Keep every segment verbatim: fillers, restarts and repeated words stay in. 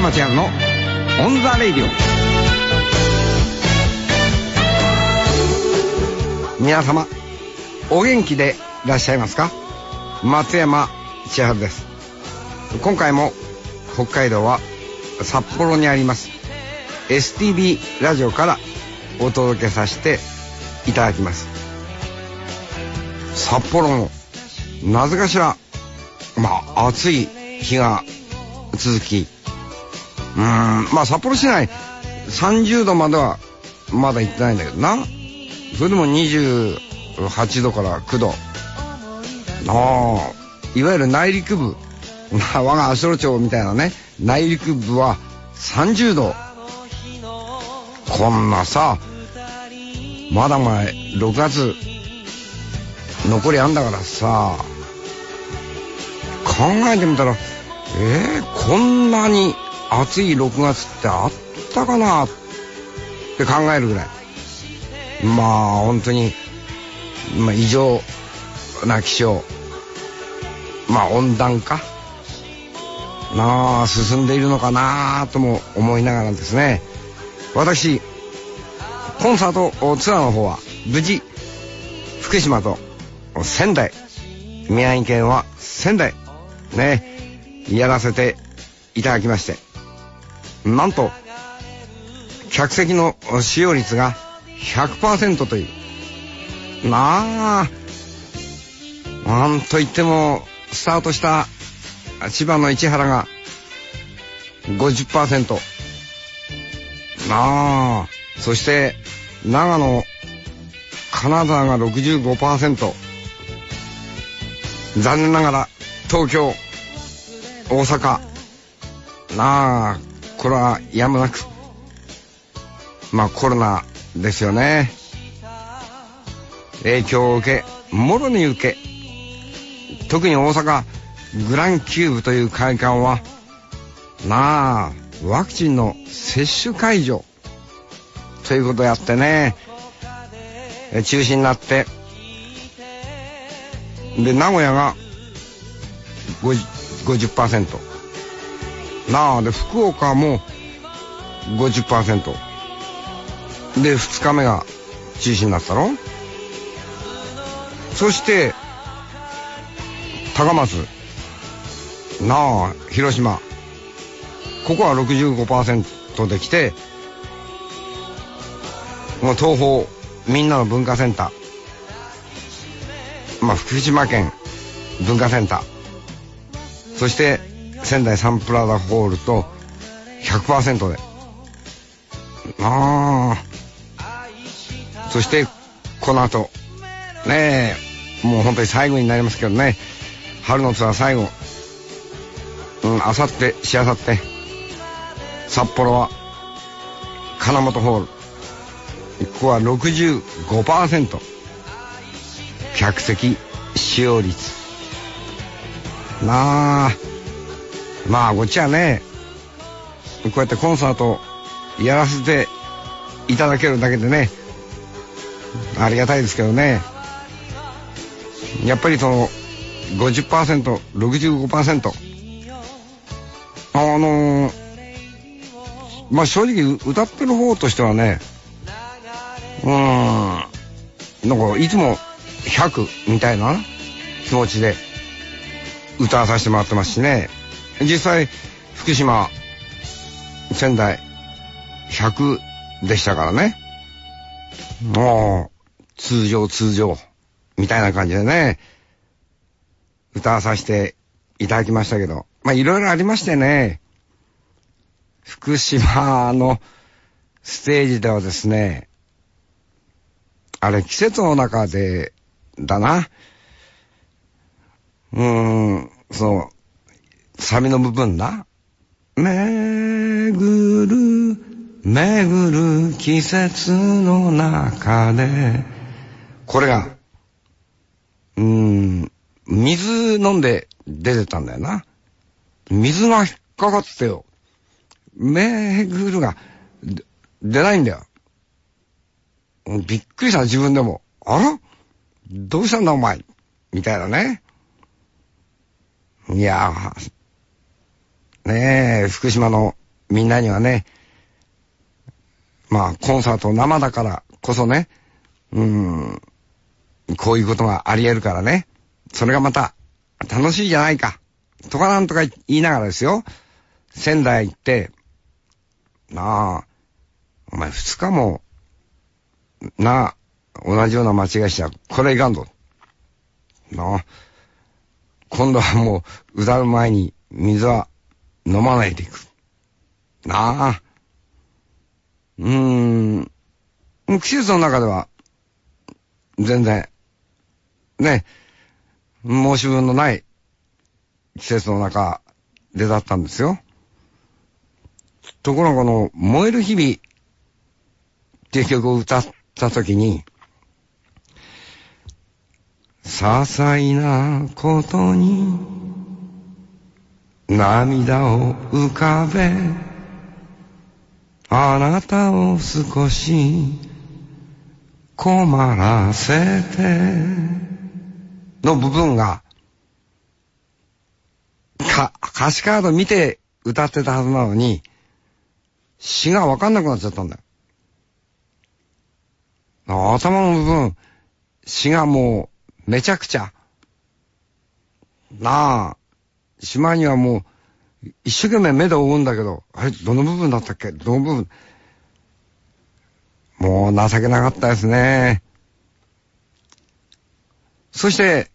山千春のオンザレイディオ。皆様お元気でいらっしゃいますか？松山千春です。今回も北海道は札幌にあります エスティービー ラジオからお届けさせていただきます。札幌のなぜかしらまあ暑い日が続き、うーんまあ札幌市内さんじゅうどまではまだ行ってないんだけどな。それでもにじゅうはちどからきゅうど、ああいわゆる内陸部、まあ我が足寄町みたいなね内陸部はさんじゅうど。こんなさまだ前ろくがつ残りあんだからさ、考えてみたらえー、こんなに暑いろくがつってあったかなって考えるぐらい、まあ本当に、まあ、異常な気象、まあ温暖化なあ進んでいるのかなとも思いながらですね、私コンサートツアーの方は無事福島と仙台、宮城県は仙台ねやらせていただきまして、なんと客席の使用率が ひゃくパーセント という、まあなんといってもスタートした千葉の市原が ごじゅっパーセント、 なあそして長野金沢が ろくじゅうごパーセント、 残念ながら東京大阪なあこれはやむなくまあコロナですよね。影響を受けもろに受け、特に大阪グランキューブという会館はなあワクチンの接種会場ということをやってね中止になって、で名古屋が ごじゅっパーセント なあで福岡も ごじゅっパーセント でふつかめが中止になったろ。そして高松なあ広島ここは ろくじゅうごパーセント できて、もう東宝みんなの文化センター、まあ福島県文化センター、そして仙台サンプラザホールと ひゃくパーセント で、ああそしてこの後ねえもう本当に最後になりますけどね、春のツアー最後、うんあさってしあさって札幌は金本ホール、ここは ろくじゅうごパーセント 客席使用率なあ、まあこっちはねこうやってコンサートやらせていただけるだけでねありがたいですけどね、やっぱりその ごじゅっパーセント ろくじゅうごパーセント あのー、まあ正直歌ってる方としてはねうーんなんかいつもひゃくみたいな気持ちで歌わさせてもらってますしね、実際福島仙台ひゃくでしたからね、もう通常通常みたいな感じでね歌わさせていただきましたけど、まあいろいろありましてね、福島のステージではですね、あれ季節の中でだな、うーんそのサビの部分な、めぐるめぐる季節の中で、これがうーん水飲んで出てたんだよな。水が引っかかってよ、めぐるが出ないんだよ。びっくりした自分でも、あらどうしたんだお前みたいなね。いやーねえ福島のみんなにはね、まあコンサート生だからこそね、うーん、こういうことがあり得るからね、それがまた楽しいじゃないかとかなんとか言いながらですよ、仙台行って、なあ、お前二日もなあ、同じような間違いしちゃこれいかんぞ。なあ、今度はもう歌う前に水は飲まないでいく。なあ、うーん、季節の中では全然ね、申し分のない季節の中でだったんですよ。ところがこの燃える日々っていう曲を歌ったときに、些細なことに涙を浮かべ、あなたを少し困らせての部分がか歌詞カード見て歌ってたはずなのに詩が分かんなくなっちゃったんだよ。頭の部分詩がもうめちゃくちゃなあ、しまいにはもう一生懸命目で追うんだけど、あれどの部分だったっけ、どの部分、もう情けなかったですね。そして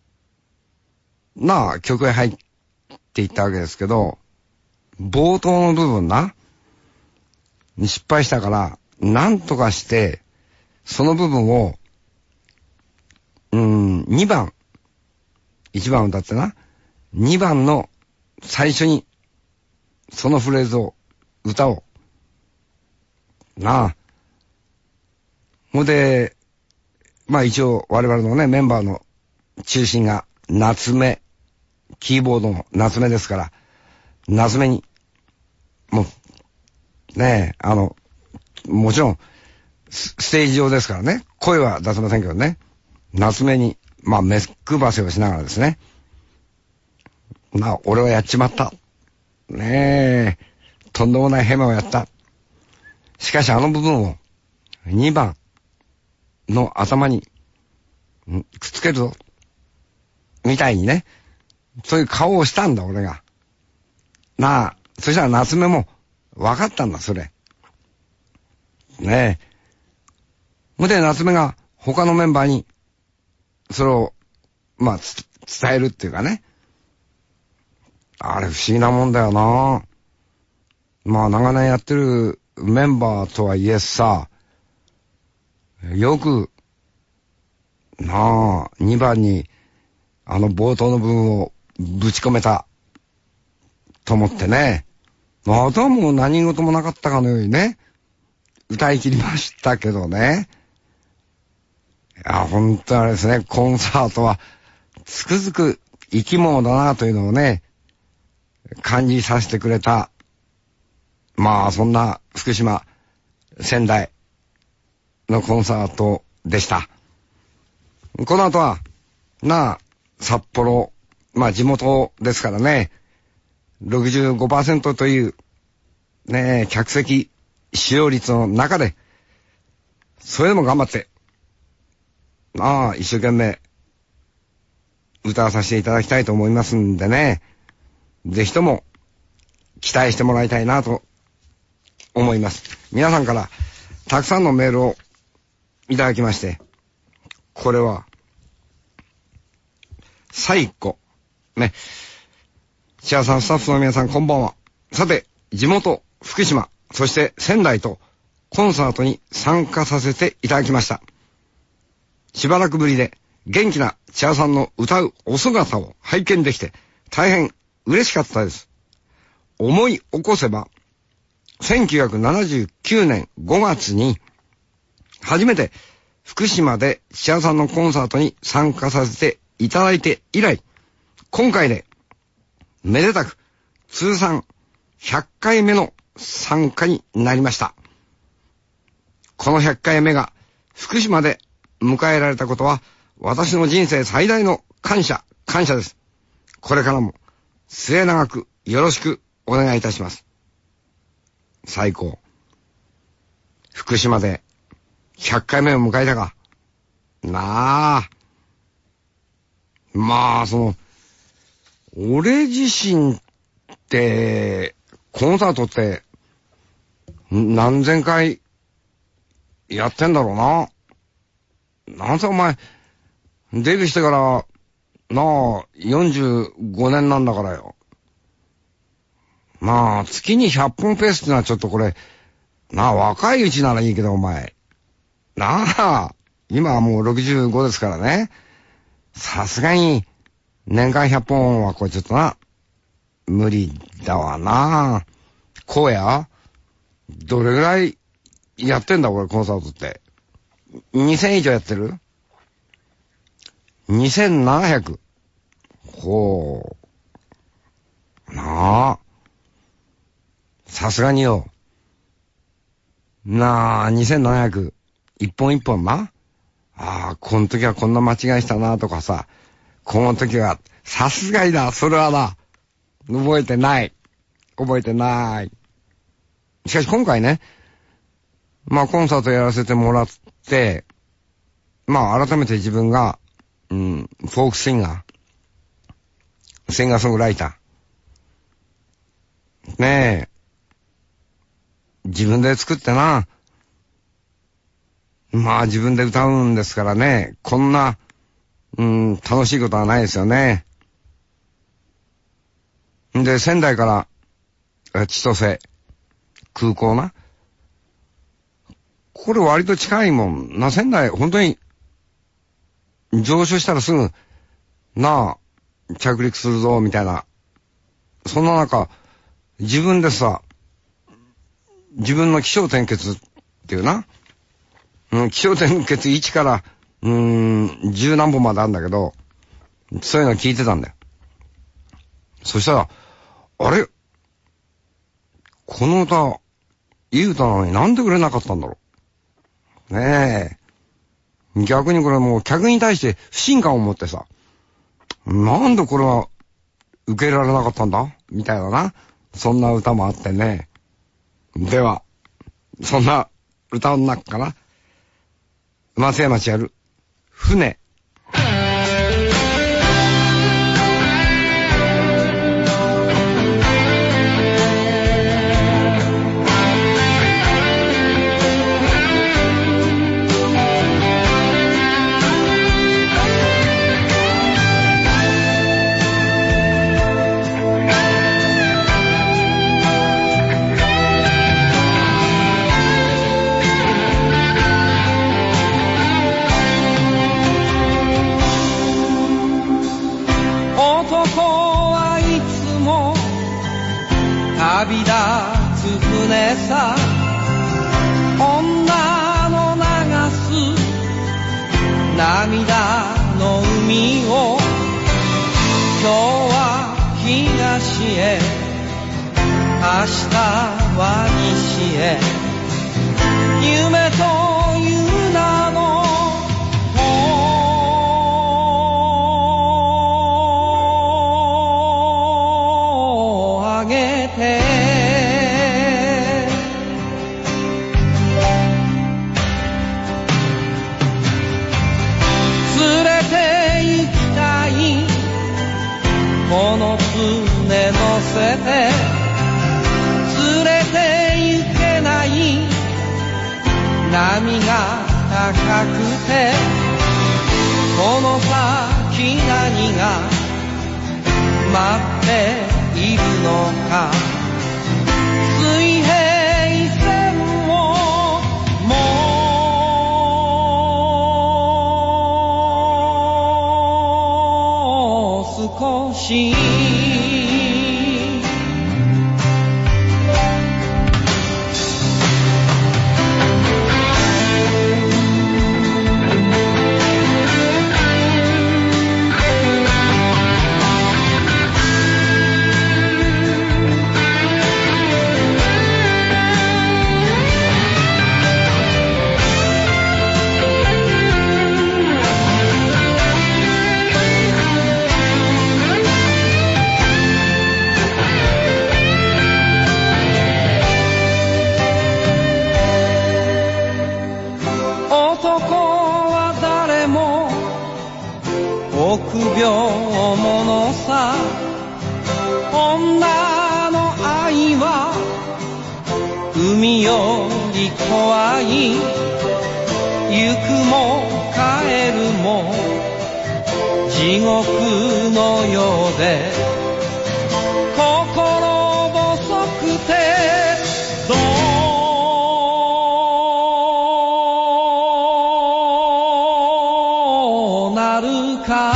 なあ曲へ入っていったわけですけど、冒頭の部分な失敗したから、なんとかしてその部分をうーんにばん、いちばん歌ってな、にばんの最初にそのフレーズを歌おうなあ。ほんでまあ一応我々のねメンバーの中心が夏目、キーボードの夏目ですから、夏目にもうねえ、あのもちろんステージ上ですからね、声は出せませんけどね、夏目にまあ目配せをしながらですね、まあ俺はやっちまったねえ、とんでもないヘマをやった。しかしあの部分をにばんの頭にくっつけるぞみたいにね、そういう顔をしたんだ俺がなあ。そしたら夏目も分かったんだそれねえ。ほんで夏目が他のメンバーにそれをまあ伝えるっていうかね、あれ不思議なもんだよな。まあ長年やってるメンバーとはいえさ、よくなあにばんにあの冒頭の部分をぶち込めたと思ってね、またもう何事もなかったかのようにね歌い切りましたけどね。いや本当あれですね、コンサートはつくづく生き物だなというのをね感じさせてくれた、まあそんな福島仙台のコンサートでした。この後はなあ札幌、まあ地元ですからね、 ろくじゅうごパーセント というね客席使用率の中でそれでも頑張ってなあ一生懸命歌わさせていただきたいと思いますんでね、ぜひとも期待してもらいたいなと思います。皆さんからたくさんのメールをいただきまして、これは最後ね、シアさんスタッフの皆さんこんばんは。さて地元福島そして仙台とコンサートに参加させていただきました。しばらくぶりで元気な千葉さんの歌うお姿を拝見できて大変嬉しかったです。思い起こせばせんきゅうひゃくななじゅうきゅうねんごがつに初めて福島で千葉さんのコンサートに参加させていただいて以来、今回でめでたく通算ひゃっかいめの参加になりました。このひゃっかいめが福島で迎えられたことは私の人生最大の感謝感謝です。これからも末永くよろしくお願いいたします。 最高。福島でひゃっかいめを迎えたか。なあ。まあ、その、俺自身って、コンサートって、何千回やってんだろうな。なんせお前、デビューしてから、なあ、よんじゅうごねんなんだからよ。まあ、月にひゃっぽんペースってのはちょっとこれ、なあ、若いうちならいいけどお前。なあ、今はもうろくじゅうごですからね。さすがに、年間ひゃっぽんはこれちょっとな、無理だわな。こうやどれぐらいやってんだこれコンサートって。にせん以上やってる ?にせんななひゃく。ほう。なあ。さすがによ。なあ、にせんななひゃく。一本一本な。ああ、この時はこんな間違いしたなとかさ。この時は、さすがにだ、それはな。覚えてない。覚えてない。しかし今回ね、まあコンサートやらせてもらって、まあ改めて自分が、うん、フォークシンガー、シンガーソングライター。ねえ、自分で作ってな、まあ自分で歌うんですからね、こんな、うん、楽しいことはないですよね。で、仙台から、千歳、空港な。これ割と近いもんな、仙台、本当に、上昇したらすぐ、なあ、着陸するぞ、みたいな。そんな中、自分でさ、自分の気象転結っていうな、うん、気象転結いちから、うーん、十何本まであるんだけど、そういうの聞いてたんだよ。そしたら、あれこの歌、いい歌なのになんで売れなかったんだろう。ねえ。逆にこれもう客に対して不信感を持ってさ、なんでこれは受けられなかったんだみたいなな。そんな歌もあってね。では、そんな歌の中かな。松山千春、船。 旅立つ船さ、女の流す涙の海を、今日は東へ、明日は西へ、夢という名の帆をあげて、この船乗せて連れて行けない波が高くて、この先何が待っているのか、水平線をもう少し死より怖い行くも帰るも地獄のようで心細くてどうなるか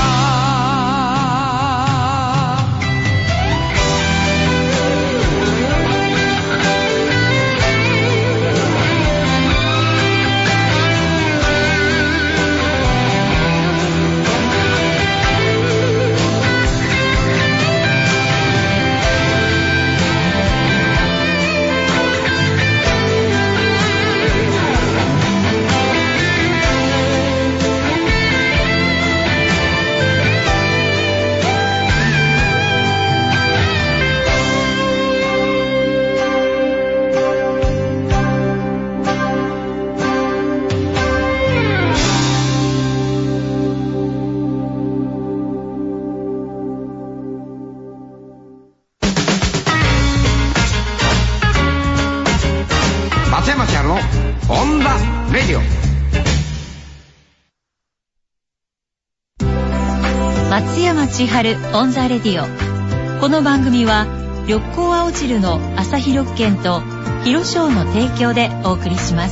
松山千春のオンダレディオ。 松山千春オンザレディオ。この番組は緑光青汁の朝日緑券と広商の提供でお送りします。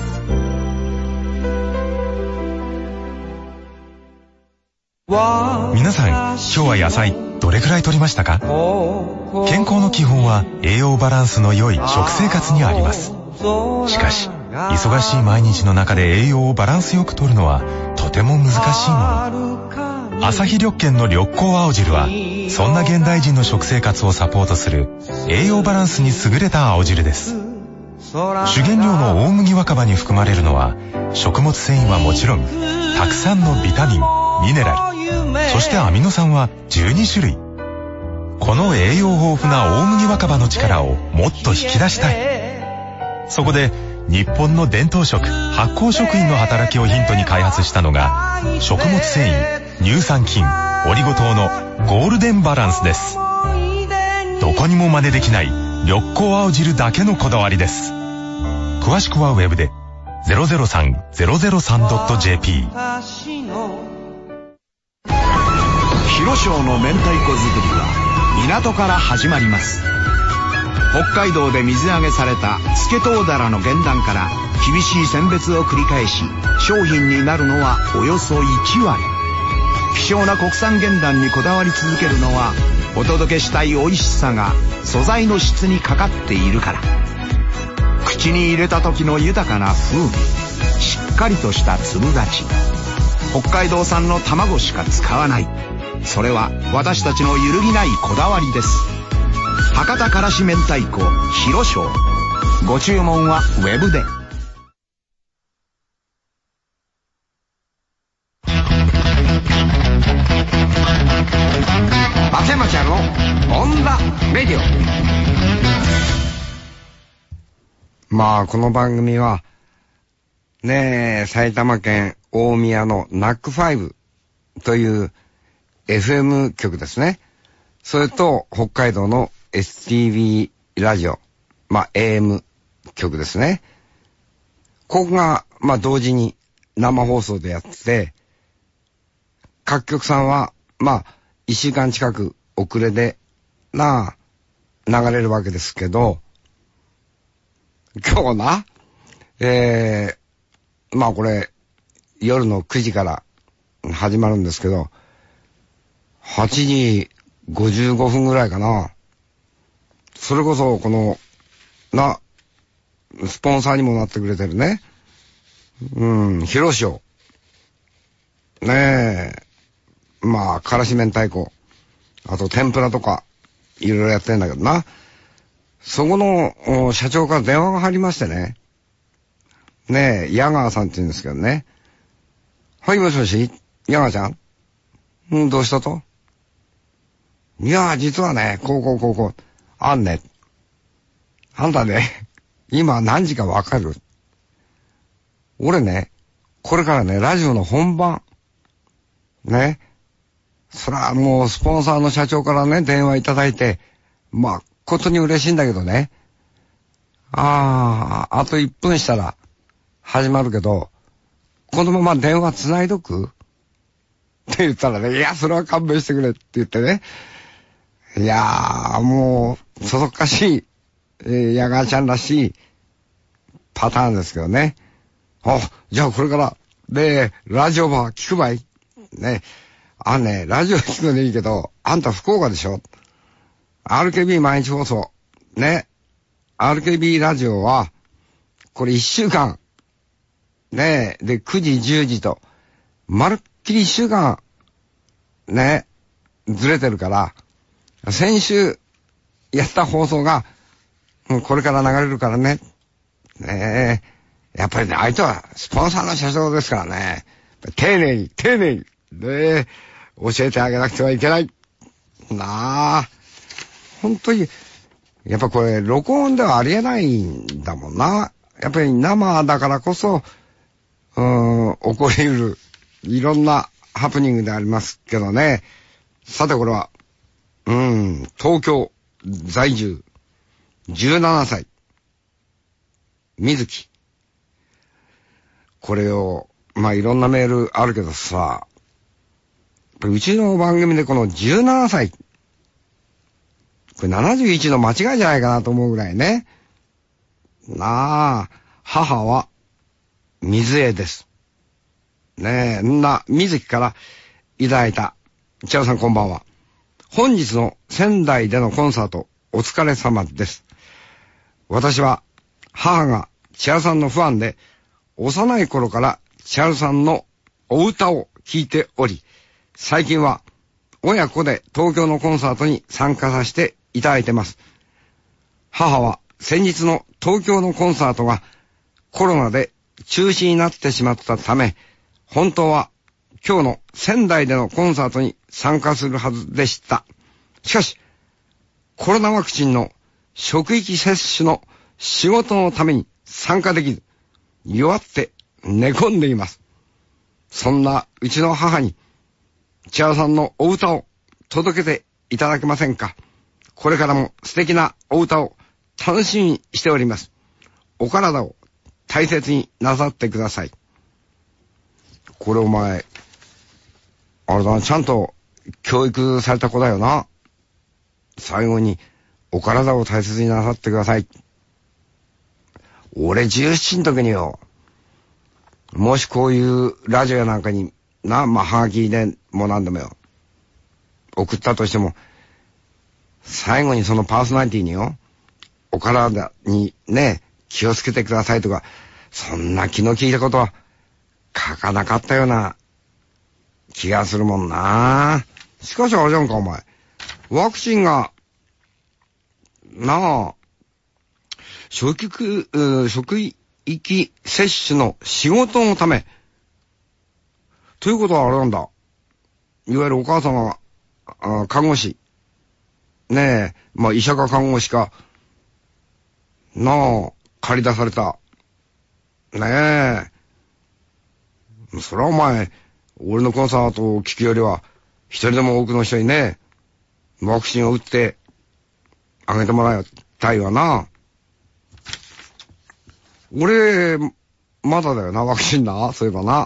皆さん、今日は野菜どれくらい摂りましたか？健康の基本は栄養バランスの良い食生活にあります。しかし、忙しい毎日の中で栄養をバランスよく摂るのはとても難しいもの。朝日緑券の緑光青汁はそんな現代人の食生活をサポートする栄養バランスに優れた青汁です。主原料の大麦若葉に含まれるのは食物繊維はもちろん、たくさんのビタミン、ミネラル、そしてアミノ酸はじゅうにしゅるい。この栄養豊富な大麦若葉の力をもっと引き出したい。そこで日本の伝統食、発酵食品の働きをヒントに開発したのが食物繊維、乳酸菌、オリゴ糖のゴールデンバランスです。どこにも真似できない緑光青汁だけのこだわりです。詳しくはウェブで ゼロゼロさん ゼロゼロさん ドット ジェーピー。 広商の明太子作りは港から始まります。北海道で水揚げされたスケトウダラの原卵から厳しい選別を繰り返し商品になるのはおよそいちわり。希少な国産原卵にこだわり続けるのは、お届けしたい美味しさが素材の質にかかっているから。口に入れた時の豊かな風味、しっかりとした粒立ち、北海道産の卵しか使わない。それは私たちの揺るぎないこだわりです。博多からし明太子広商。ご注文はウェブで。 松山千春のオンダレディオ。まあこの番組はねえ、埼玉県大宮のナックファイブという エフエム 局ですね。それと北海道の エスティービー ラジオ、まあ エーエム 局ですね。ここがまあ同時に生放送でやってて、各局さんはまあ一週間近く遅れでなあ流れるわけですけど、今日な、えー、まあこれ夜のくじから始まるんですけど、はちじごじゅうごふんぐらいかな。それこそこのなスポンサーにもなってくれてるね、うん広商ねえ、まあからし明太子、あと天ぷらとかいろいろやってんだけどな、そこの社長から電話が入りましてね、ねえ矢川さんって言うんですけどね、はいもしもし矢川ちゃん、うんどうしたと、いや実はねこうこうこうこうあんね、あんたね今何時かわかる？俺ねこれからねラジオの本番ね、そらもうスポンサーの社長からね電話いただいて、まあことに嬉しいんだけどね、 ああ、あといっぷんしたら始まるけど、このまま電話つないどくって言ったらね、いや、それは勘弁してくれって言ってね。いやー、もう、そそっかしい、えー、ヤガーちゃんらしいパターンですけどね。あ、じゃあこれから、で、ラジオは聞くばいね。あのね、ラジオ聞くのでいいけど、あんた福岡でしょ ?アールケービー 毎日放送。ね。アールケービー ラジオは、これ一週間。ね。で、くじ、じゅうじと、まるっきり一週間、ね、ずれてるから、先週やった放送が、もうこれから流れるからね。ねえ。やっぱりね、相手はスポンサーの社長ですからね。丁寧に、丁寧に、ね、教えてあげなくてはいけない。なあ。本当に、やっぱこれ、録音ではありえないんだもんな。やっぱり生だからこそ、うーん、起こり得る、いろんなハプニングでありますけどね。さてこれは、うーん、東京在住、じゅうななさい、水木。これを、まあ、いろんなメールあるけどさ、うちの番組でこのじゅうななさい、これななじゅういちの間違いじゃないかなと思うぐらいね。なあ、母は、水江です。ねえ、んな、水木からいただいた。千代さんこんばんは。本日の仙台でのコンサート、お疲れ様です。私は、母が千代さんのファンで、幼い頃から千代さんのお歌を聴いており、最近は親子で東京のコンサートに参加させていただいてます。母は先日の東京のコンサートがコロナで中止になってしまったため、本当は今日の仙台でのコンサートに参加するはずでした。しかし、コロナワクチンの職域接種の仕事のために参加できず、弱って寝込んでいます。そんなうちの母に、千代さんのお歌を届けていただけませんか。これからも素敵なお歌を楽しみにしております。お体を大切になさってください。これお前、あれだな、ちゃんと教育された子だよな。最後に、お体を大切になさってください。俺じゅうななの時によ、もしこういうラジオやなんかに、な、まあ、はがきでもなんでもよ、送ったとしても、最後にそのパーソナリティによ、お体にね、気をつけてくださいとか、そんな気の利いたことは書かなかったような気がするもんな。しかしあれじゃんかお前、ワクチンがなあ職域、職域接種の仕事のためということはあれなんだ、いわゆるお母様が看護師ねえ、まあ医者か看護師かなあ借り出されたねえ、それはお前俺のコンサートを聞くよりは一人でも多くの人にねワクチンを打ってあげてもらいたいわな。俺まだだよな、ワクチンな。そういえばな、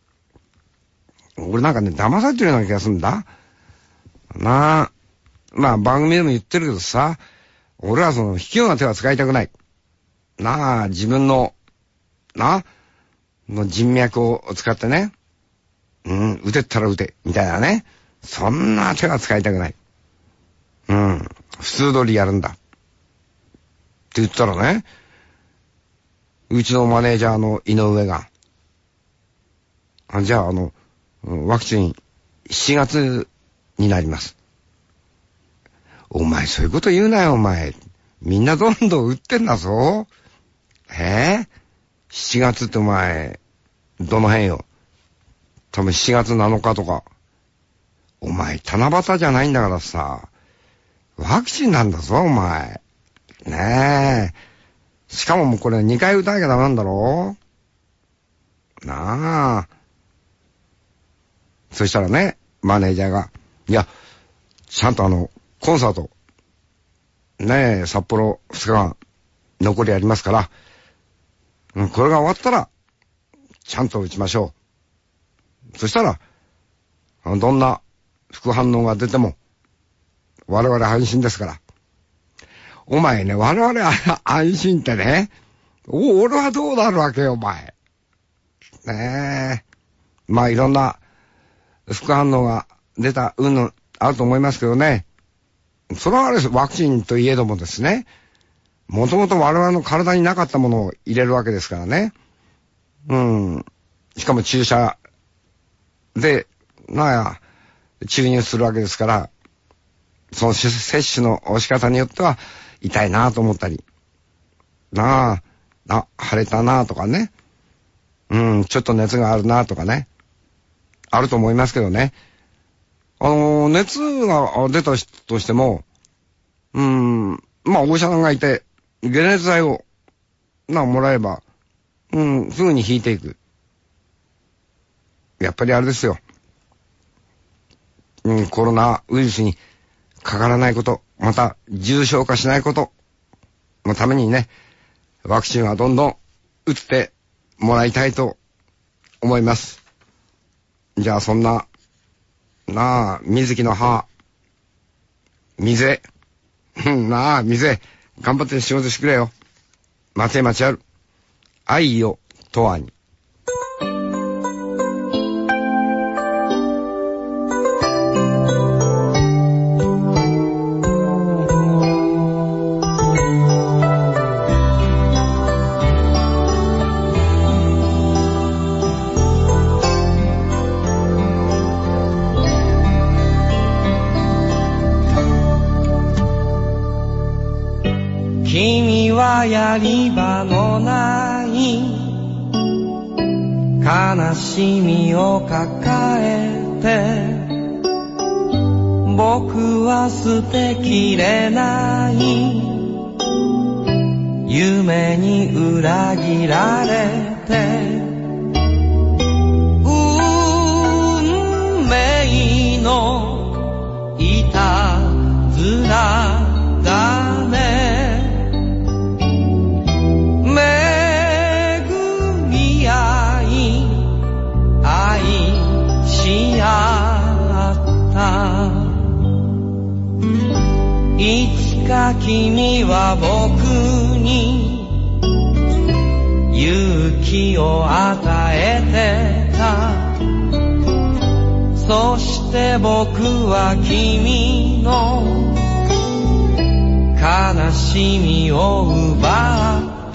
俺なんかね騙されてるような気がするんだなあ。まあ番組でも言ってるけどさ、俺はその卑怯な手は使いたくないなあ。自分のなの人脈を使ってね、うん、打てったら打てみたいなね、そんな手は使いたくない。うん、普通通りやるんだって言ったらね、うちのマネージャーの井上が、あ、じゃああのワクチンしちがつになります。お前そういうこと言うなよお前、みんなどんどん打ってんだぞ。えー、しちがつってお前どの辺よ、多分しちがつなのかとか。お前七夕じゃないんだからさ、ワクチンなんだぞお前ねえ。しかももうこれにかい打たなきゃダメなんだろなあ。そしたらねマネージャーが、いやちゃんとあのコンサートねえ札幌ふつかかん残りありますから、うん、これが終わったら、ちゃんと打ちましょう。そしたら、どんな副反応が出ても、我々安心ですから。お前ね、我々安心ってね、お、俺はどうなるわけよ、お前。ねえ。まあいろんな副反応が出た、うんの、あると思いますけどね。それはあれです。ワクチンといえどもですね。もともと我々の体になかったものを入れるわけですからね。うん。しかも注射で、なや、注入するわけですから、その接種の押し方によっては痛いなと思ったり、なあ、あ、腫れたなとかね。うん、ちょっと熱があるなとかね。あると思いますけどね。あのー、熱が出たとしても、うーん、まあ、お医者さんがいて、解熱剤を、な、もらえば、うん、すぐに引いていく。やっぱりあれですよ。うん、コロナウイルスにかからないこと、また重症化しないことのためにね、ワクチンはどんどん打ってもらいたいと思います。じゃあそんな、なあ、水木の母、水江、なあ、水江、頑張って仕事してくれよ。松江町ある。愛よ、とわに。 君はやり場のない悲しみを抱えて、僕は捨てきれない夢に裏切られて、運命のいたずらだね。し合った。いつか君は僕に勇気を与えてた。そして僕は君の悲しみを奪った。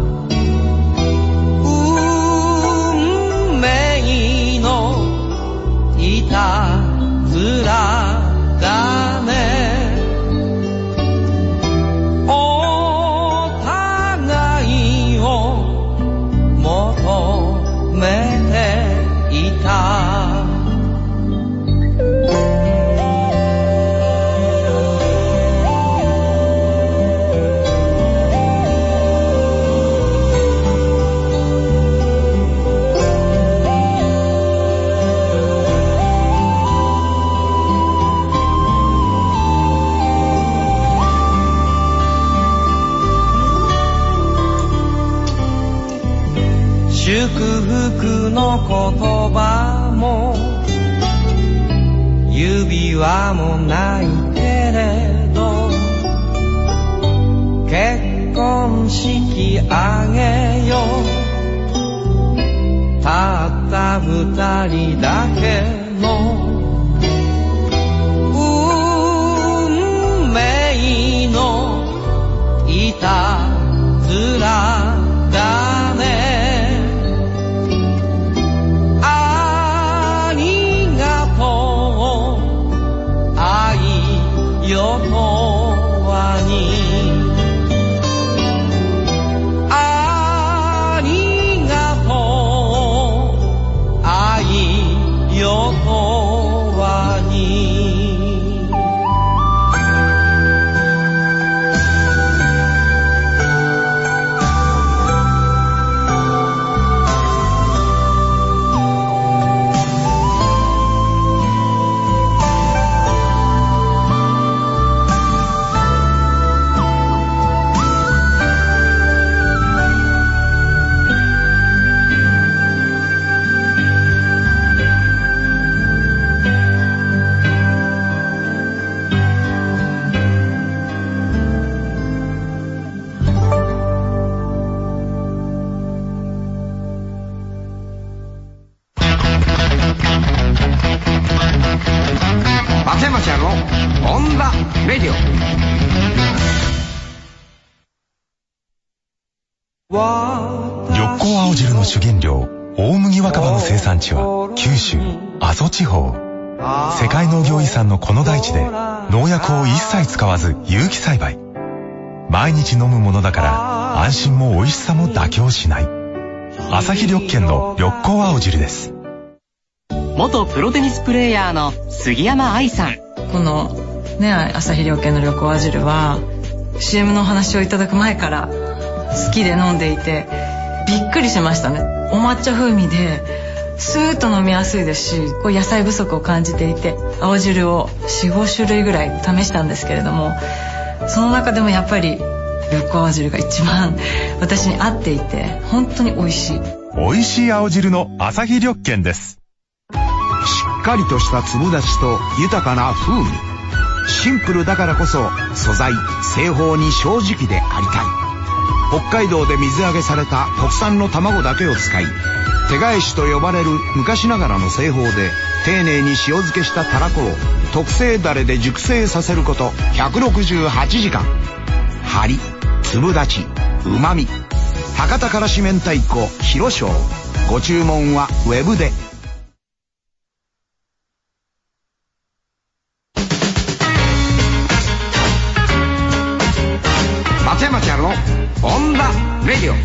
運命のいたずらだね。お互いを求めていた。祝福の言葉も指輪もないけれど、結婚式あげよう。たった二人だけの運命のいたずらだね。よとわにありがとう愛レディオ。 緑光青汁の主原料大麦若葉の生産地は九州阿蘇地方。世界農業遺産のこの大地で農薬を一切使わず有機栽培。毎日飲むものだから安心も美味しさも妥協しない。アサヒ緑健の緑光青汁です。 元プロテニスプレーヤーの杉山愛さん。 このね、アサヒ緑健の緑光青汁は シーエム のお話をいただく前から好きで飲んでいてびっくりしましたね。お抹茶風味でスーッと飲みやすいですし、こう野菜不足を感じていて青汁を よん,ご 種類ぐらい試したんですけれども、その中でもやっぱり緑光青汁が一番私に合っていて本当に美味しい。 美味しい青汁のアサヒ緑健です。 しっかりとした粒立ちと豊かな風味。シンプルだからこそ素材製法に正直でありたい。北海道で水揚げされた国産の卵だけを使い、手返しと呼ばれる昔ながらの製法で丁寧に塩漬けしたたらこを特製ダレで熟成させることひゃくろくじゅうはちじかん。張り、粒立ち、旨味。博多からし明太子広翔。ご注文はウェブで。 松山千春のオンダレディオ。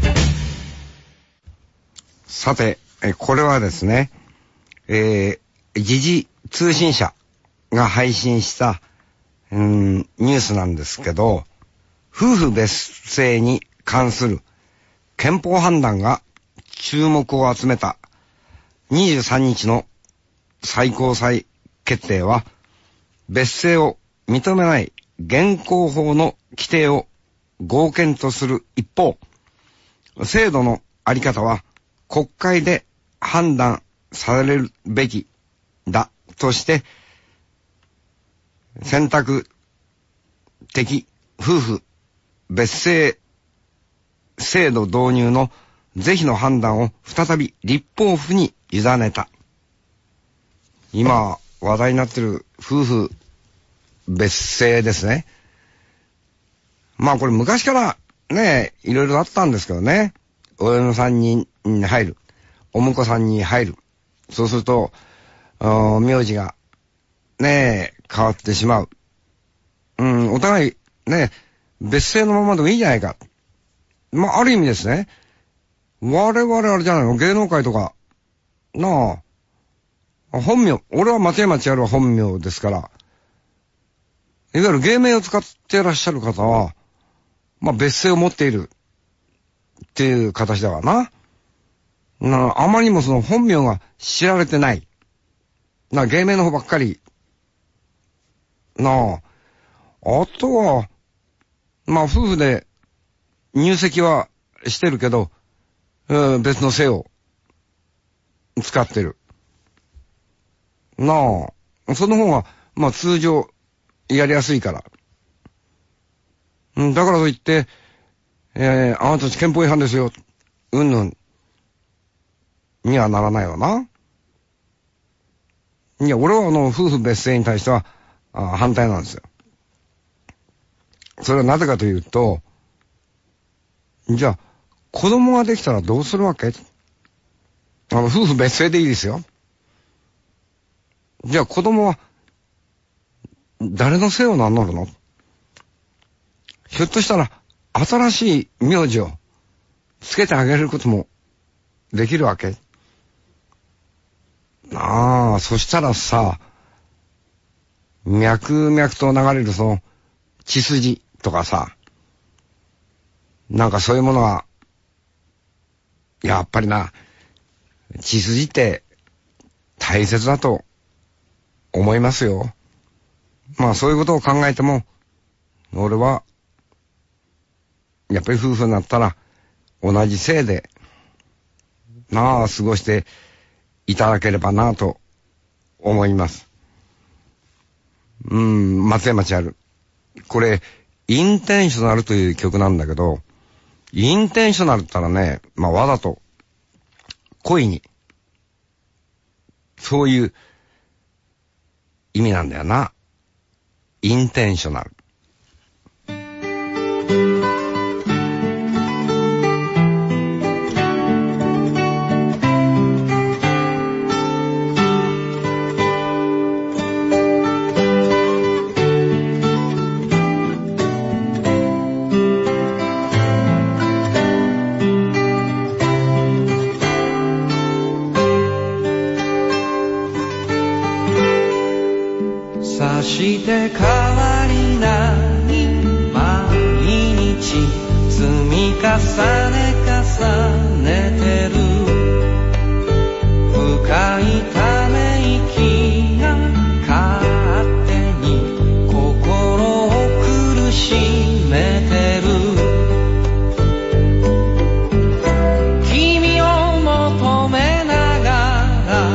さて、えこれはですね、えー、時事通信社が配信した、うん、ニュースなんですけど、夫婦別姓に関する憲法判断が注目を集めたにじゅうさんにちの最高裁決定は、別姓を認めない現行法の規定を合憲とする一方、制度のあり方は国会で判断されるべきだとして、選択的夫婦別姓制度導入の是非の判断を再び立法府に委ねた。今話題になっている夫婦別姓ですね。まあこれ昔からね、いろいろあったんですけどね。お嫁さんに入る。お婿さんに入る。そうすると、名字がね、変わってしまう。うん、お互いね、別姓のままでもいいじゃないか。まあある意味ですね。我々あれじゃないの、芸能界とか、なあ、本名、俺は松山千春は本名ですから、いわゆる芸名を使っていらっしゃる方は、まあ別姓を持っているっていう形だわな。なあ、あまりにもその本名が知られてない。なあ、芸名の方ばっかり。なあ、あとは、まあ夫婦で入籍はしてるけど、うん、別の姓を使ってる。なあ、その方が、まあ通常やりやすいから。うん、だからといって、えー、あなたたち憲法違反ですよ。うんぬん。にはならないわな。いや、俺はあの、夫婦別姓に対しては、あ反対なんですよ。それはなぜかというと、じゃあ、子供ができたらどうするわけ？あの、夫婦別姓でいいですよ。じゃあ子供は、誰の姓を名乗るの？ひょっとしたら、新しい名字をつけてあげることもできるわけ？ああ、そしたらさ、脈々と流れるその血筋とかさ、なんかそういうものは、やっぱりな、血筋って大切だと思いますよ。まあそういうことを考えても、俺は、やっぱり夫婦になったら同じ姓で、なあ、過ごしていただければなと思います。うん、松山千春。これ、インテンショナルという曲なんだけど、インテンショナルって言ったらね、まあわざと、故意に、そういう意味なんだよな。 インテンショナル。 さして変わりない毎日積み重ね重ねてる深いため息が勝手に心を苦しめてる君を求めながら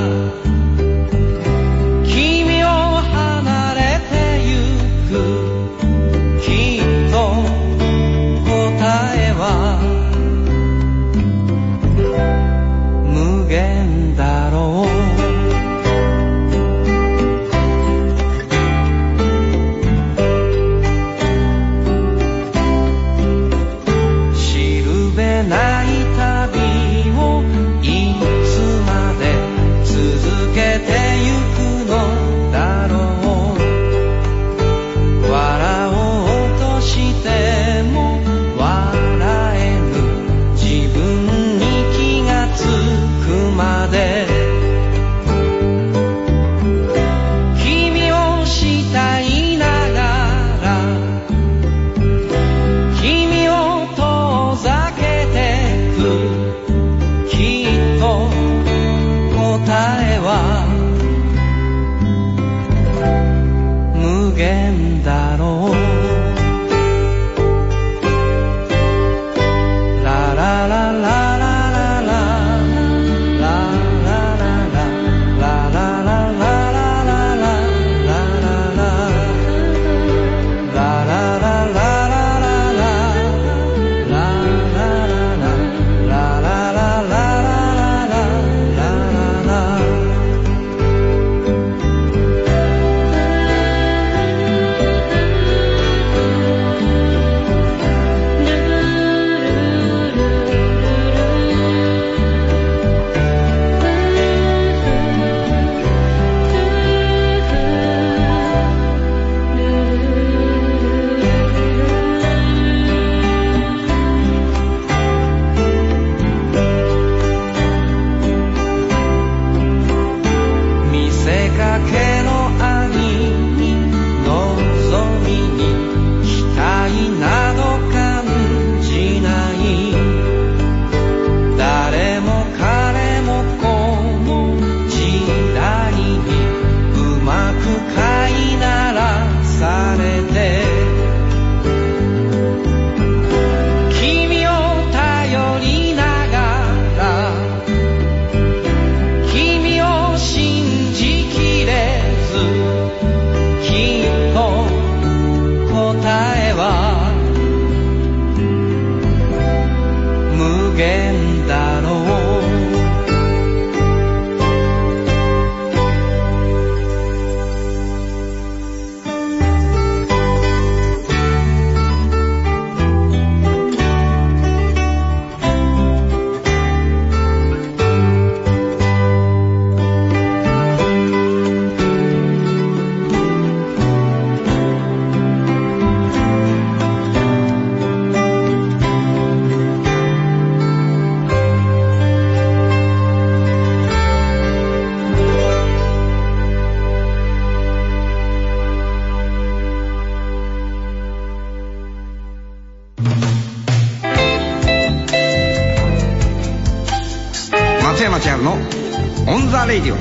君を離れてゆくきっと答えは無限だろうしるべない旅をいつまで続けてゆくのだろう笑おうとしても笑えぬ自分に気がつくまで君を慕いながら君を遠ざけてくきっと答えは無限だろうラララララララララララララ見せかけの愛に望みに期待など感じない誰も彼もこの時代にうまく飼いならされて君を頼りながら君を信じきれずきっと答えは無限だろう松山千春のオンザレイディオ。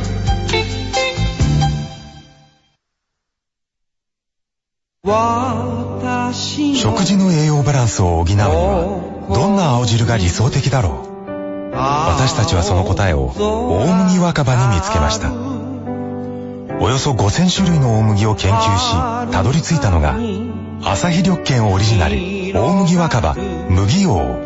食事の栄養バランスを補うにはどんな青汁が理想的だろう。私たちはその答えを大麦若葉に見つけました。およそごせん種類の大麦を研究したどり着いたのが朝日緑健オリジナル大麦若葉麦王。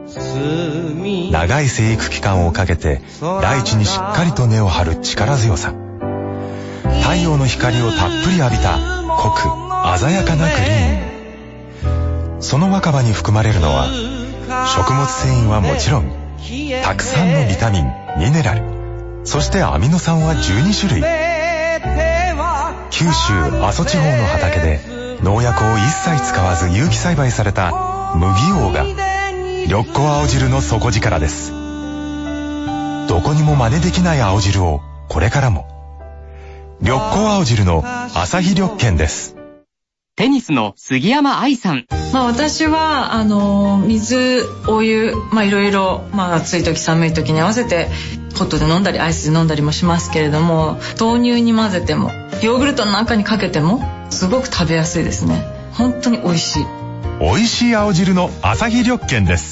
長い生育期間をかけて大地にしっかりと根を張る力強さ、太陽の光をたっぷり浴びた濃く鮮やかなグリーン。その若葉に含まれるのは食物繊維はもちろん、たくさんのビタミン、ミネラル、そしてアミノ酸はじゅうにしゅるい。九州阿蘇地方の畑で農薬を一切使わず有機栽培された麦王が緑子青汁の底力です。どこにも真似できない青汁をこれからも。緑子青汁の朝日緑健です。 テニスの杉山愛さん。 まあ私はあの水、お湯、まあいろいろ、まあ暑い時寒い時に合わせてホットで飲んだりアイスで飲んだりもしますけれども、豆乳に混ぜてもヨーグルトの中にかけてもすごく食べやすいですね。本当に美味しい。 美味しい青汁の朝日緑健です。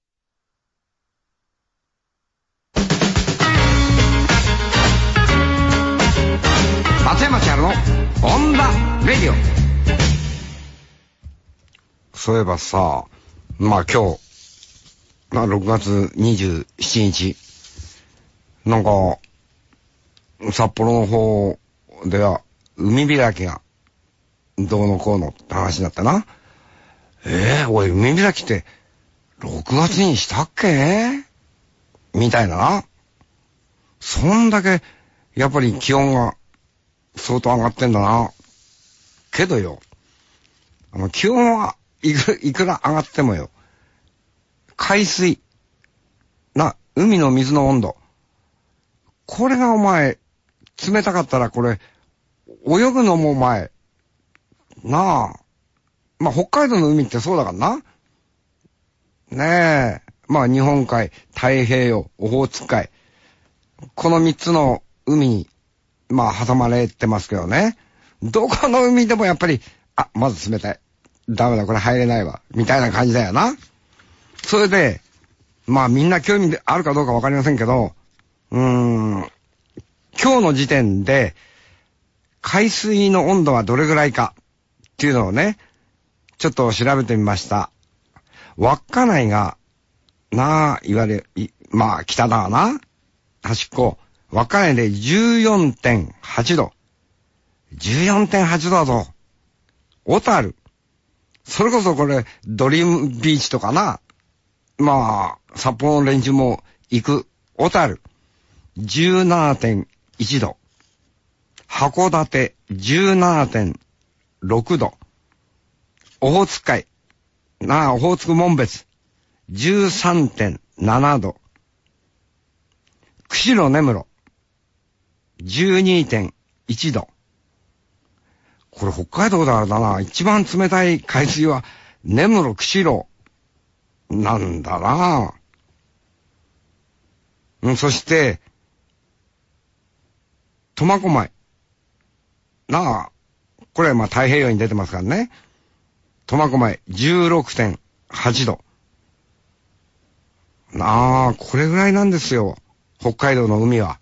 松山千春のオンダレディオ。そういえばさ、まあ今日、まあろくがつにじゅうしちにち、なんか、札幌の方では海開きがどうのこうのって話になったな。ええー、おい、海開きってろくがつにしたっけみたいなな。そんだけ、やっぱり気温が相当上がってんだな。けどよ、あの、気温はいく、いくら上がってもよ、海水、な、海の水の温度、これがお前、冷たかったらこれ、泳ぐのもお前、なあ、まあ、北海道の海ってそうだからな。ねえ、まあ、日本海、太平洋、オホーツク海、この三つの海に、まあ、挟まれてますけどね。どこの海でもやっぱり、あ、まず冷たい。ダメだ、これ入れないわ。みたいな感じだよな。それで、まあみんな興味あるかどうかわかりませんけど、うーん、今日の時点で、海水の温度はどれぐらいかっていうのをね、ちょっと調べてみました。稚内が、なあ、いわゆる、まあ北だわな。端っこ。稚内で じゅうよんてんはちど。じゅうよんてんはちどだぞ。小樽。それこそこれ、ドリームビーチとかな。まあ、札幌の連中も行く。小樽。じゅうななてんいちど。函館。じゅうななてんろくど。オホーツク海。なあ、オホーツク紋別。じゅうさんてんななど。釧路根室。じゅうにてんいちど。これ北海道だからな。一番冷たい海水は根室釧路なんだな。うん、そして、苫小牧。なあ、これまあ太平洋に出てますからね。苫小牧 じゅうろくてんはちど。なあ、これぐらいなんですよ。北海道の海は。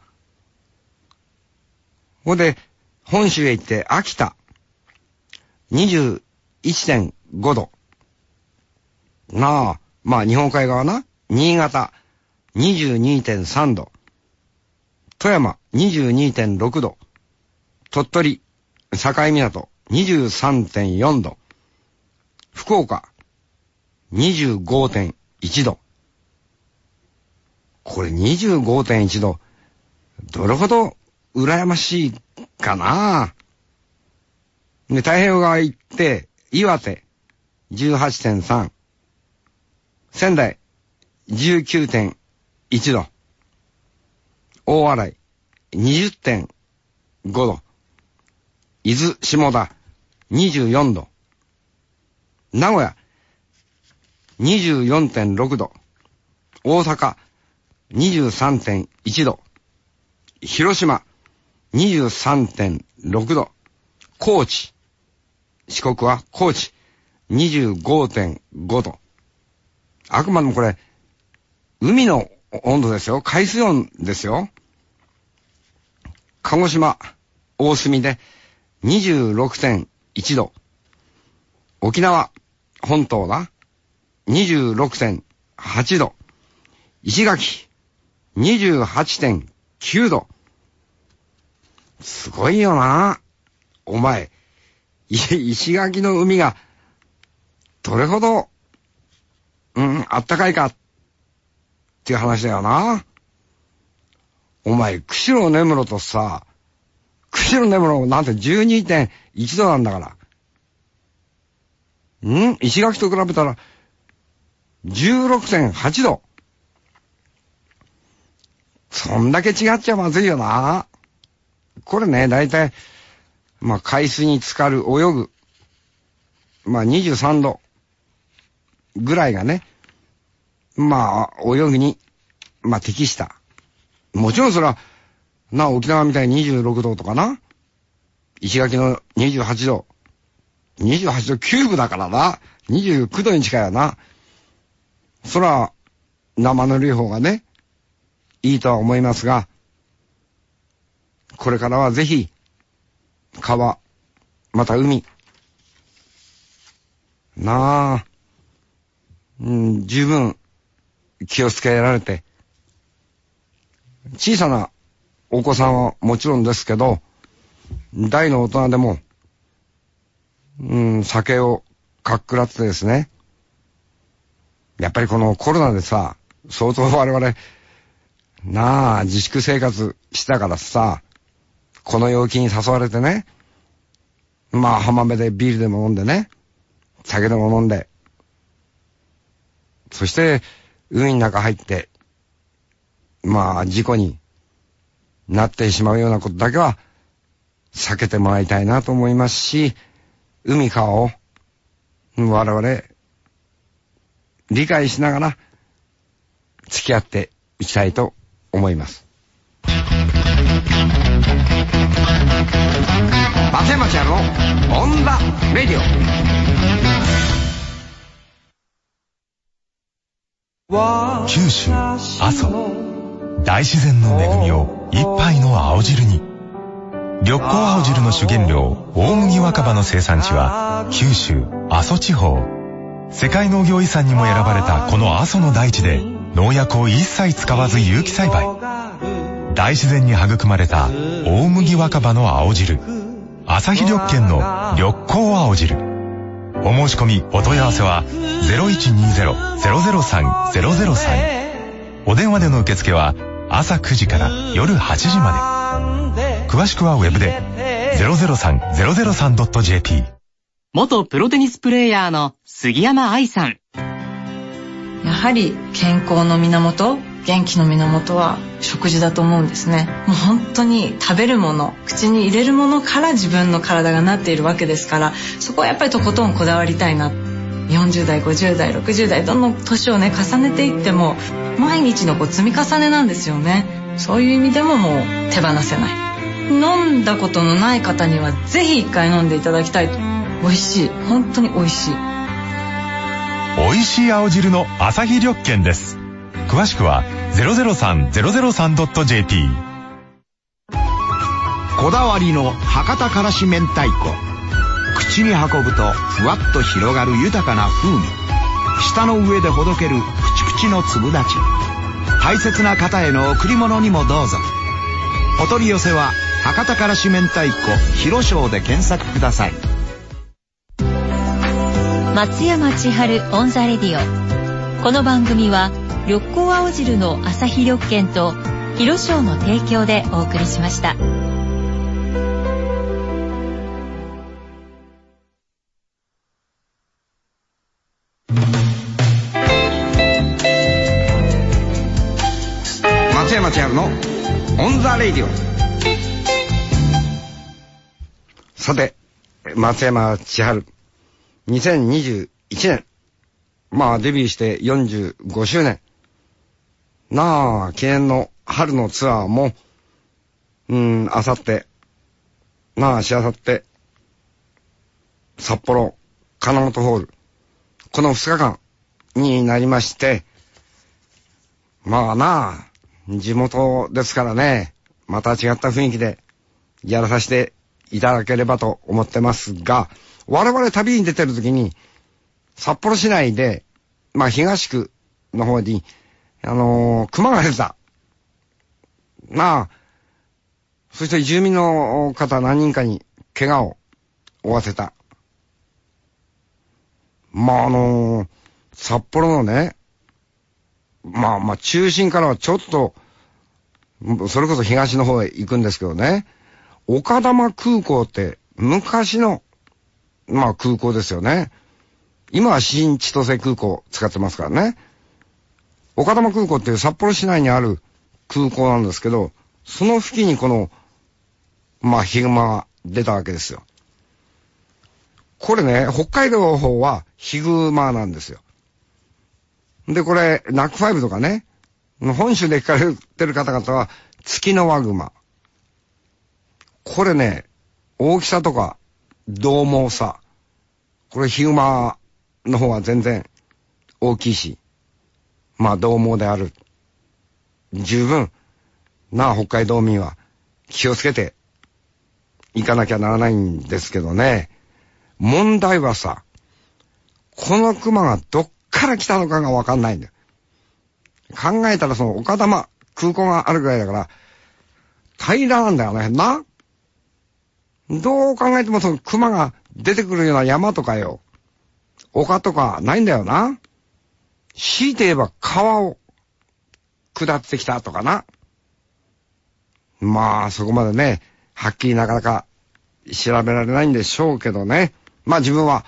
ここで、本州へ行って秋田。にじゅういってんごど。なあ、まあ日本海側な。新潟。にじゅうにてんさんど。富山。にじゅうにてんろくど。鳥取。境港。にじゅうさんてんよんど。福岡。にじゅうごてんいちど。これ にじゅうごてんいちど。どれほど羨ましいかな。で、太平洋側行って、岩手 じゅうはちてんさん。仙台 じゅうきゅうてんいちど。大洗 にじゅってんごど。伊豆下田にじゅうよんど。名古屋 にじゅうよんてんろくど。大阪 にじゅうさんてんいちど。広島 にじゅうさんてんろくど。高知。四国は高知 にじゅうごてんごど。あくまでもこれ、海の温度ですよ。海水温ですよ。鹿児島、大隅で にじゅうろくてんいちど。沖縄、本島だ。にじゅうろくてんはちど。石垣、にじゅうはちてんきゅうど。すごいよな。お前、 石垣の海がどれほど、うん、あったかいかっていう話だよな。お前、釧路根室とさ、釧路根室なんて じゅうにてんいち 度なんだから。ん石垣と比べたら じゅうろくてんはち 度。そんだけ違っちゃまずいよな。これね、だいたい、まあ、海水に浸かる、泳ぐ。まあ、にじゅうさんどぐらいがね、まあ、泳ぐに、まあ、適した。もちろんそれは、な、沖縄みたいににじゅうろくどとかな。石垣のにじゅうはちど。にじゅうはちどきゅうぶだからな。にじゅうきゅうどに近いよな。そら、生ぬるい方がね、いいとは思いますが、これからはぜひ、川、また海、なあ、うん、十分気をつけられて、小さなお子さんはもちろんですけど、大の大人でも、うん、酒をかっくらってですね、やっぱりこのコロナでさ、相当我々、なあ、自粛生活したからさ、この陽気に誘われてね、まあ浜辺でビールでも飲んでね、酒でも飲んで、そして海の中入って、まあ事故になってしまうようなことだけは避けてもらいたいなと思いますし、海川を我々理解しながら付き合っていきたいと思います。松山千春のオンザレディオ。九州阿蘇大自然の恵みを一杯の青汁に。緑光青汁の主原料大麦若葉の生産地は九州阿蘇地方。世界農業遺産にも選ばれたこの阿蘇の大地で農薬を一切使わず有機栽培。大自然に育まれた大麦若葉の青汁。朝日緑見の緑光青汁。お申し込みお問い合わせは ゼロいちにゼロ ゼロゼロさん ゼロゼロさん。お電話での受付は朝くじから夜はちじまで。詳しくはウェブで ゼロゼロさん ゼロゼロさん ドット ジェーピー。 元プロテニスプレーヤーの杉山愛さん。 やはり健康の源、元気の源は食事だと思うんですね。もう本当に食べるもの、口に入れるものから自分の体がなっているわけですから、そこはやっぱりとことんこだわりたいな。よんじゅう代、ごじゅう代、ろくじゅう代、どんどん年をね重ねていっても毎日のこう積み重ねなんですよね。そういう意味でももう手放せない。飲んだことのない方にはぜひ一回飲んでいただきたいと。美味しい、本当に美味しい。 美味しい青汁の朝日緑見です。詳しくは ゼロゼロさん ゼロゼロさん ドット ジェーピー。 こだわりの博多からし明太子。口に運ぶとふわっと広がる豊かな風味。舌の上でほどけるプチプチの粒立ち。大切な方への贈り物にもどうぞ。お取り寄せは博多からし明太子広商で検索ください。 松山千春オンザレディオ。この番組は緑光青汁の朝日緑見と広商の提供でお送りしました。 松山千春のオンザレディオ。さて、松山千春にせんにじゅういちねん、まあデビューしてよんじゅうごしゅうねんなあ、記念の春のツアーもうーんあさってなあしあさって札幌金本ホール、このふつかかんになりまして、まあなあ地元ですからね、また違った雰囲気でやらさせていただければと思ってますが、我々旅に出てる時に札幌市内でまあ東区の方にあのー、熊が出たなあ、そして住民の方何人かに怪我を負わせた。 まああのー、札幌のね、まあまあ中心からはちょっと、それこそ東の方へ行くんですけどね、丘珠空港って昔の、まあ空港ですよね。今は新千歳空港使ってますからね。丘珠空港っていう札幌市内にある空港なんですけど、その付近にこの、まあヒグマが出たわけですよ。これね、北海道の方はヒグマなんですよ。で、これ、ナックファイブとかね、本州で聞かれてる方々は、ツキノワグマ。これね、大きさとか、獰猛さ。これヒグマの方は全然大きいし、まあ獰猛である。十分な北海道民は気をつけていかなきゃならないんですけどね。問題はさ、このクマがどっから来たのかがわかんないんだよ。考えたらその丘珠空港があるぐらいだから平らなんだよね。な、どう考えてもそのクマが出てくるような山とかよ、丘とかないんだよな。強いて言えば川を下ってきたとかな。まあそこまでね、はっきりなかなか調べられないんでしょうけどね。まあ自分は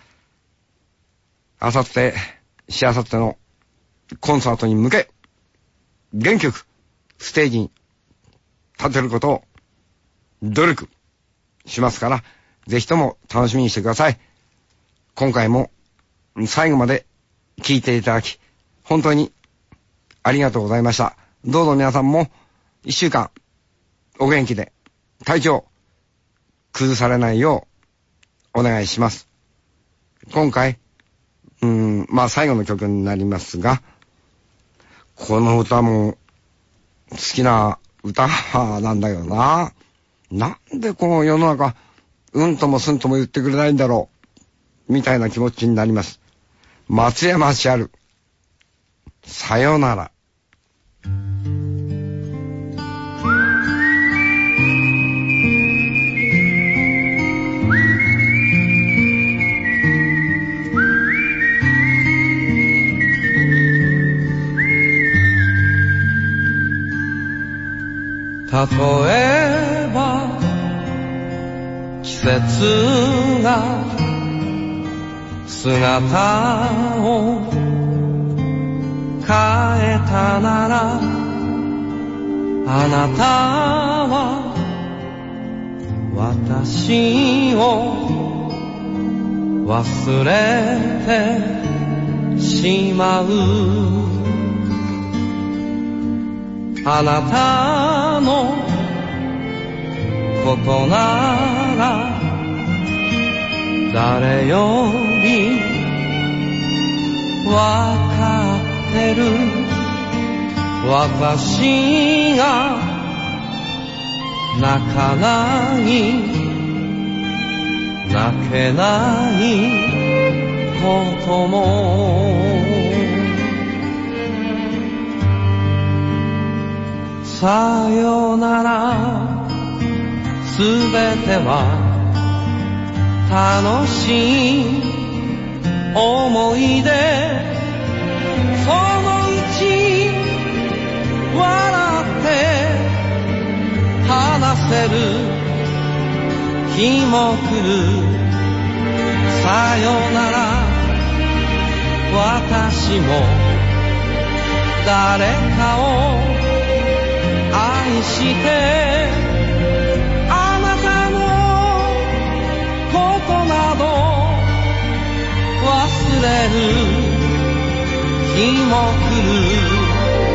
あさってしあさってのコンサートに向け元気よくステージに立てることを努力しますから、ぜひとも楽しみにしてください。今回も最後まで聞いていただき本当にありがとうございました。どうぞ皆さんも一週間お元気で体調崩されないようお願いします。今回うーんまあ最後の曲になりますが、この歌も好きな歌なんだよな。なんでこの世の中うんともすんとも言ってくれないんだろうみたいな気持ちになります。松山千春、さよなら。 例えば季節が姿を変えたなら、あなたは私を忘れてしまう。あなたのことなら誰よりわかってる。私が泣かない泣けないことも、さよならすべては楽しい思い出、そのうち笑って話せる日も来る。さよなら私も誰かを愛してあなたのことなど忘れる日も来る。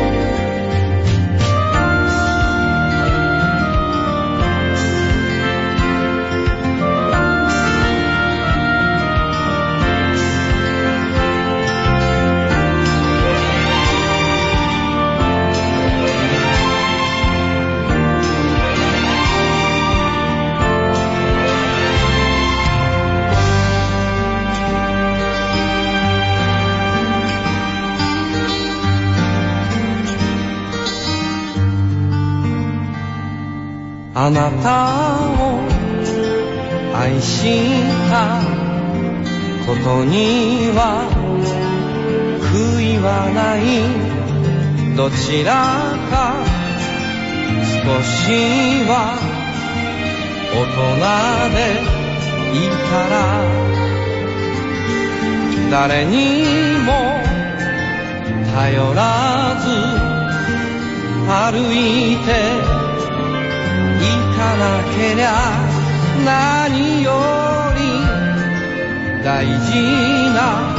あなたを愛したことには悔いはない。どちらか少しは大人でいいから誰にも頼らず歩いて行かなけりゃ何より大事な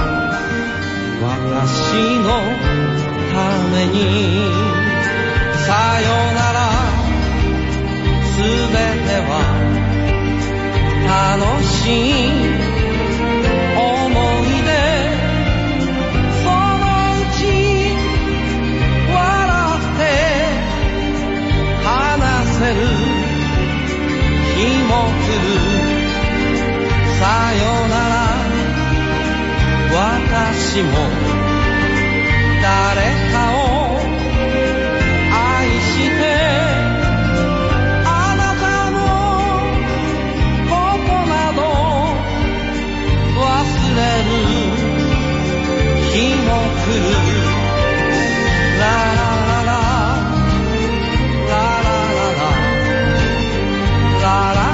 私のためにさよならすべては楽しい思い出そのうち笑って話せる日も来る。さよなら私も誰かを愛してあなたのことなど忘れる日も来る。ラララララララララララ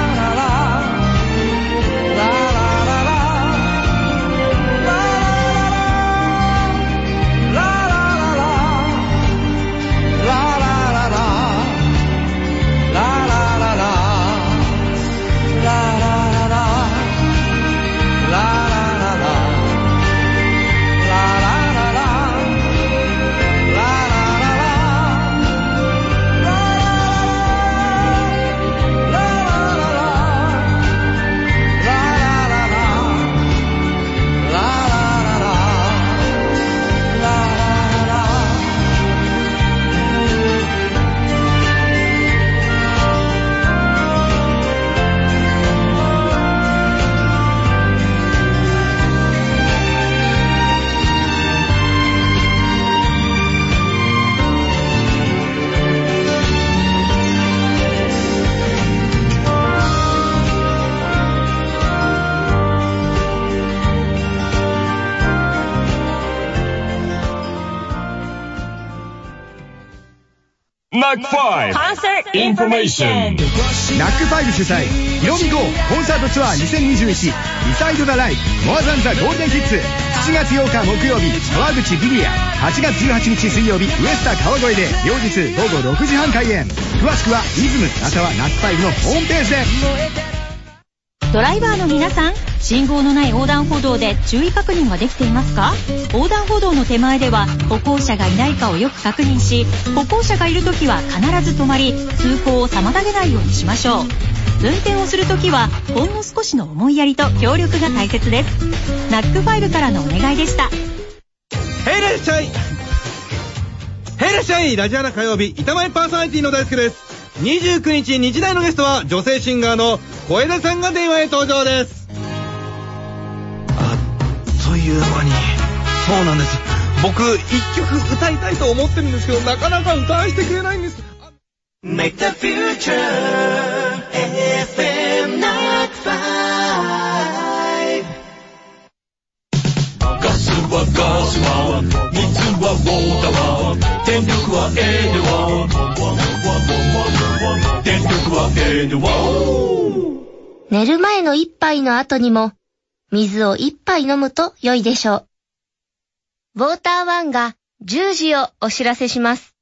ナックファイブ Concert Information。 ナックファイブ主催ヒロミゴーコンサートツアーにせんにじゅういち Beside the Light More Than the Golden Hits。 しちがつようか木曜日川口ビリヤ、はちがつじゅうはちにち水曜日ウエスタ川越で両日午後ろくじはん開演。詳しくはイズムまたはナックファイブのホームページで。 ドライバーの皆さん、信号のない横断歩道で注意確認はできていますか？横断歩道の手前では歩行者がいないかをよく確認し、歩行者がいるときは必ず止まり、通行を妨げないようにしましょう。運転をするときはほんの少しの思いやりと協力が大切です。ナックファイブからのお願いでした。 へいらっしゃいへいらっしゃいラジアナ火曜日板前パーソナリティの大輔です。にじゅうくにち日大のゲストは女性シンガーの小枝さんが電話へ登場です。あっという間にそうなんです、僕一曲歌いたいと思ってるんですけどなかなか歌わせてくれないんです。 Make the future エフエム ナックファイブ。 ガスはガスは水はウォーターは電力はエネは電力はエネは。 寝る前の一杯の後にも水を一杯飲むと良いでしょう。ウォーターワンがじゅうじをお知らせします。